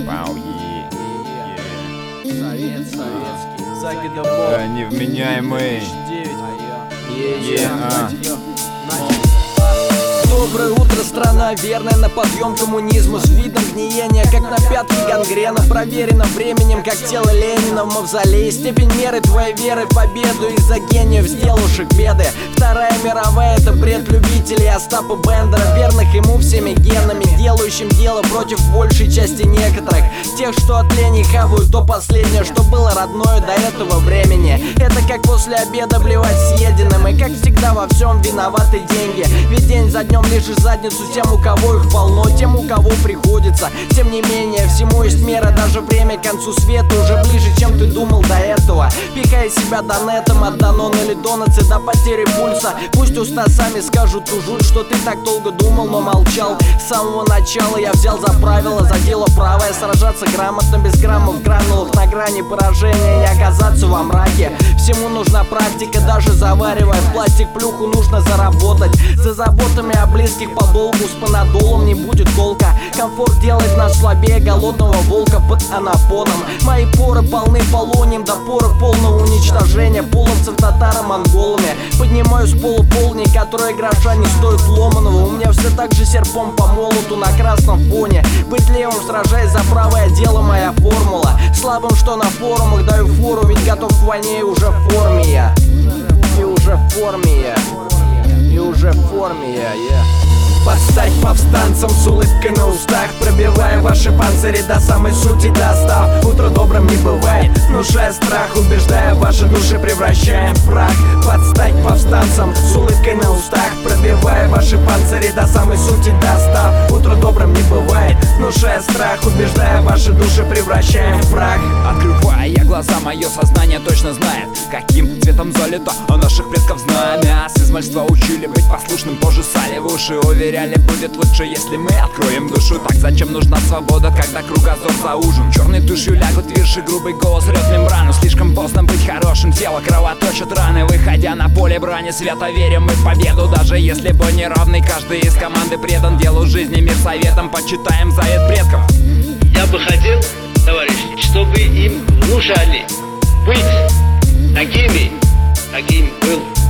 Невменяемый. Доброе утро, страна, верная на подъем коммунизму. С видом гниения, как на пятке гангрена. Проверено временем, как тело Ленина в мавзолее. Степень меры твоей веры в победу из-за гениев сделавших беды. Вторая мировая — это бред любителей Остапа Бендера, верных ему всеми генами, делающим дело против большей части некоторых. Тех, что от лени хавают то последнее, что было родное до этого времени. Это как после обеда блевать съеденным. И как всегда во всем виноваты деньги. Ведь день за днем лишишь задницу тем, у кого их полно, тем, у кого приходится. Тем не менее, всему есть мера, даже время к концу света уже ближе, чем ты думал до этого. Пихая себя донетом от Данона или Донатса до потери пульса. Пусть уста сами скажут ту жуть, что ты так долго думал, но молчал. С самого начала я взял за правило, за дело правое, сражаться грамотно, без граммов, гранулах, на грани поражения, не оказаться во мраке. Всему нужна практика, даже заваривая в пластик плюху нужно заработать. За заботами о близких по долгу, с панадолом не будет толка. Комфорт делает нас слабее голодного волка под анапоном. Мои поры полны полонием до поры полного уничтожения половцев татаро-монголами. Поднимаю с пола полни, которые гроша не стоят ломаного. У меня все так же серпом по молоту на красном фоне. Быть левым, сражаясь за правое дело, моя формула. Слабым, что на форумах, даю фору, ведь готов к войне и уже в форме я. И уже в форме я. И уже в форме я, Подстать повстанцам с улыбкой на устах, пробивая ваши панцири до самой сути достав. Утро добрым не бывает, внушая страх, убеждая ваши души, превращая в прах. Подстать повстанцам с улыбкой на устах, пробивая ваши панцири до самой сути достав. Утро добрым не бывает, внушая страх, убеждая ваши души, превращая в прах. Открывая я глаза, мое сознание точно знает, каким цветом залито у наших предков знамя. С измальства учили быть послушным, позже сали в уши, уверяли, будет лучше, если мы откроем душу. Так зачем нужна свобода, когда кругозор за ужин? Черной тушью лягут вирши, грубый голос рвет мембрану. Слишком поздно быть хорошим, тело кровоточит раны. Выходя на поле брани, свято верим мы в победу. Даже если бой неравный, каждый из команды предан делу жизни, мир советом, почитаем завет предков. Я бы хотел, товарищи, чтобы им внушали быть такими, каким был